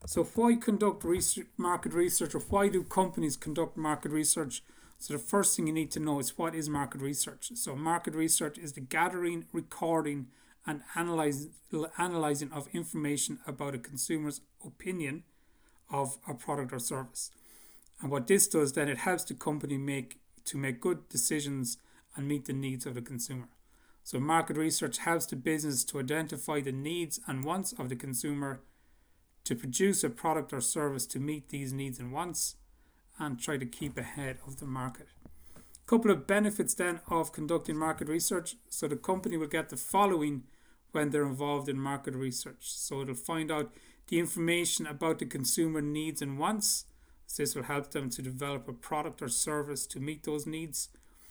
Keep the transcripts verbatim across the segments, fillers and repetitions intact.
So why conduct research, market research, or why do companies conduct market research? So the first thing you need to know is, what is market research? So market research is the gathering, recording, and analyze, analyzing of information about a consumer's opinion of a product or service. And what this does, then, it helps the company make to make good decisions and meet the needs of the consumer. So market research helps the business to identify the needs and wants of the consumer, to produce a product or service to meet these needs and wants, and try to keep ahead of the market. A couple of benefits then of conducting market research. So the company will get the following when they're involved in market research. So it'll find out the information about the consumer needs and wants. So this will help them to develop a product or service to meet those needs.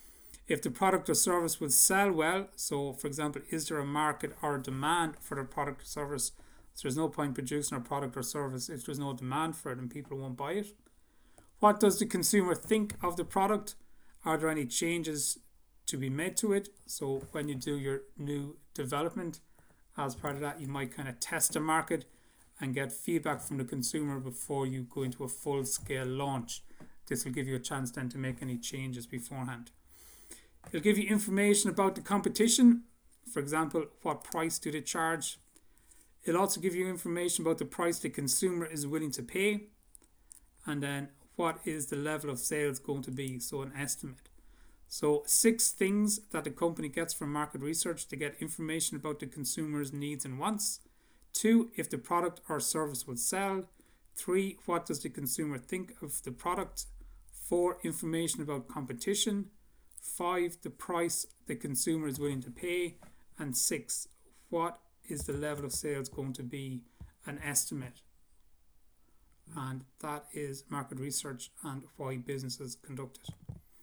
If the product or service will sell well, so for example, is there a market or a demand for the product or service? So there's no point producing a product or service if there's no demand for it and people won't buy it. What does the consumer think of the product? Are there any changes to be made to it? So when you do your new development, as part of that, you might kind of test the market and get feedback from the consumer before you go into a full-scale launch. This will give you a chance then to make any changes beforehand. It'll give you information about the competition. For example, what price do they charge? It'll also give you information about the price the consumer is willing to pay. And then what is the level of sales going to be? So an estimate. So six things that the company gets from market research: to get information about the consumer's needs and wants. Two, if the product or service will sell. Three, what does the consumer think of the product? Four, information about competition. Five, the price the consumer is willing to pay. And six, what is the level of sales going to be? An estimate. And that is market research and why businesses conduct it.